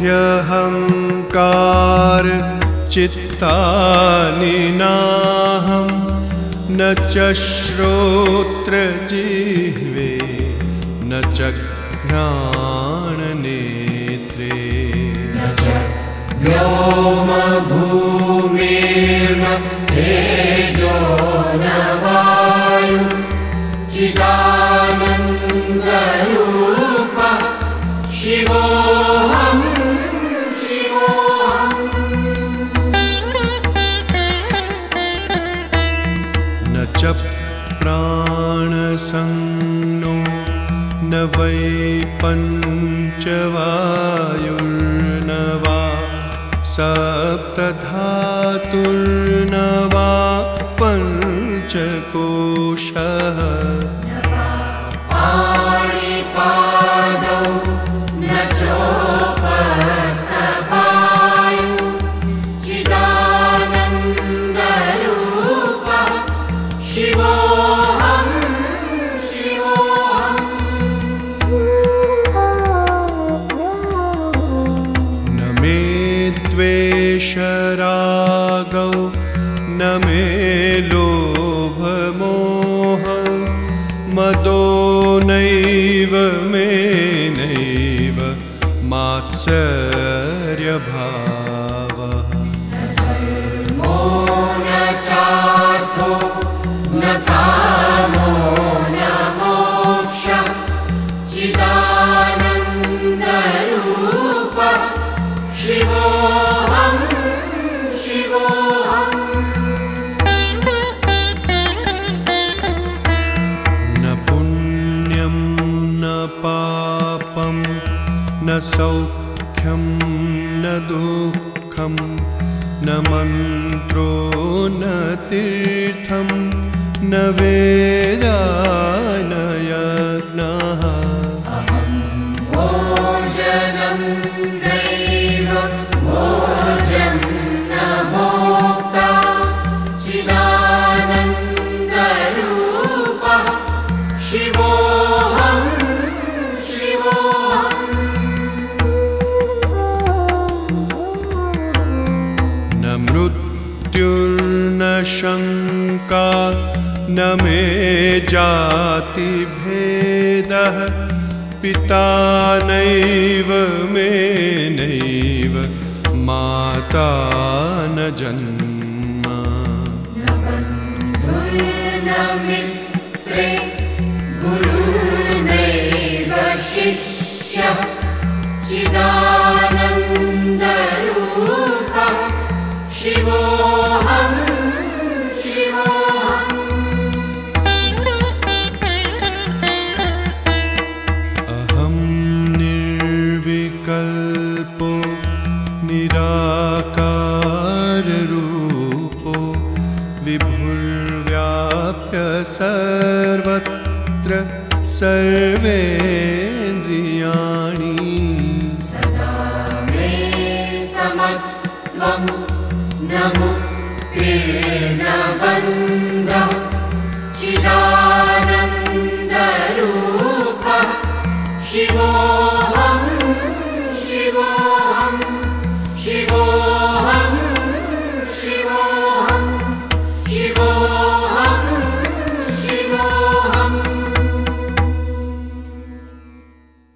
बुद्ध्यहङ्कार चित्तानि नाहं न च श्रोत्रजिह्वे न च घ्राणनेत्रे न च व्योमभूमिर्न तेजो न वायु चिदानन्दरूपः शिवोऽहं न च प्राणसंज्ञो न वै पञ्चवायुर्न वा सप्तधातुर्न वा पञ्चकोशः न वा पाणिपादौ न चोपस्थपायु चिदानन्दरूपः शिवोऽहं न मे द्वेषरागौ न मे लोभमोहौ मदो नैव मे नैव मात्सर्यभावः न धर्मो न चार्थो न कामो न मोक्षः चिदानन्दरूपः शिवोऽहं न पुण्यं न पापं न सौख्यं न दुःखं न मन्त्रो न तीर्थं न वेदा न यज्ञः अहं भोजनं नैव भोजं न भोक्ता चिदानन्दरूपः शिवोऽहं न मृत्युर्न शङ्का न मे जातिभेदः पिता नैव मे नैव माता न जन्म न बन्धुर्न मित्रे गुरुर्नैव शिष्यः चिदानन्दरूपः शिवोऽहं अहं निर्विकल्पो निराकाररूपो विभुर्व्याप्य सर्वत्र सर्वेन्द्रियाणि सदा मे समत्वं न मुक्तिर्न बन्धः